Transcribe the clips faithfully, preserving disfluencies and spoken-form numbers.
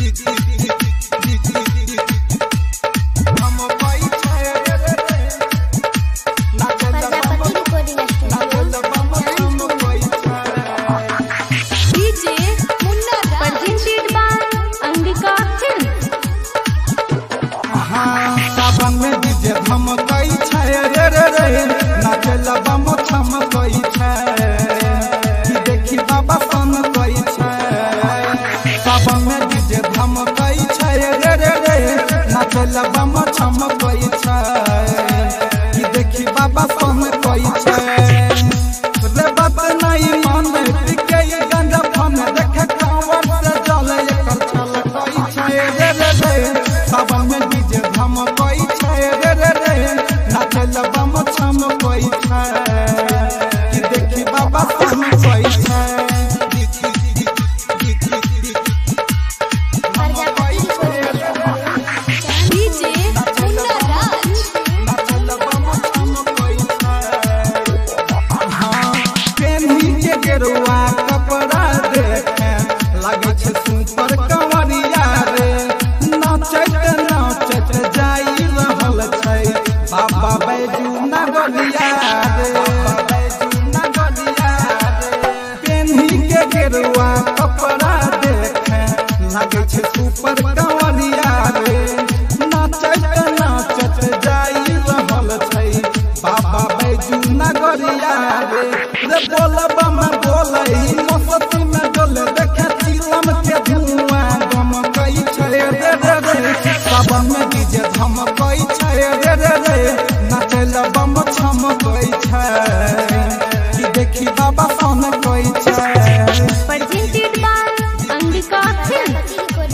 सावन में डीजे हम कई छे रे रे रे नाचल बम छम कई छे कि देखी बाबा सन कई छे। सावन में डीजे हम कई छे रे रे रे नाचल बम छम कई छे कि देखी बाबा सन कई छे। रे बात नहीं माने टिके गंजा फन देखे कांवर से जल एकर छल कई छे रे रे रे। सावन में डीजे हम कई छे रे रे रे नाचल बम छम कई छे कि देखी बाबा सन कई छे। गेरुआ कपड़ा देखे लगे छे सुपर कंवरिया रे नाचत नाचत जाई रहल छे बाबा बैजू नगरिया रे। बैजू नगरिया रे पेन्ही के गेरुआ कपड़ा देखे लगे छे सुपर कंवरिया रे नाचत नाचत जाई रहल छे बाबा बैजू नगरिया रे। रे बोलबा मस्ती में डोले देखे चिलम के धुआं गम कई छे रे रे रे। सावन में डीजे हम कई छे रे रे रे नाचल बम छम कई छे कि देखी बाबा सन कई छे। presented by Angika Films.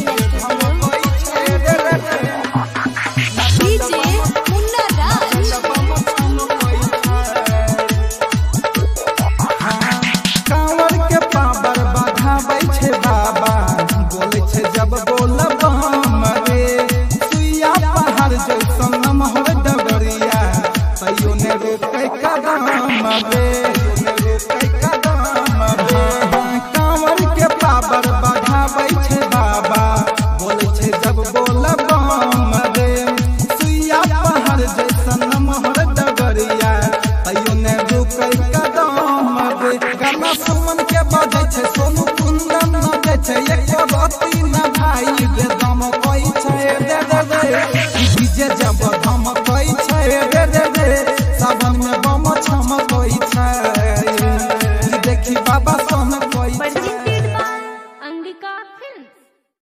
जब बोलब हम रे सुइया पहाड़ जैसन नमहर डगरिया तैयो ने रोके कदम रे रोके कदम रे। कांवर के पावर बढ़ाबै छे बाबा बोले छे जब बोलब हम रे सुइया पहाड़ जैसन नमहर डगरिया तैयो ने रोके कदम रे। गाना सुमन के बजे छे सोनू कुंदन नचे छे एक बाती न भाई रे दम कई छे रे रे रे डीजे जब हम कई छे रे रे रे सावन में बम छम कई छे देखी बाबा सन कई छे। Presented by Angika Films.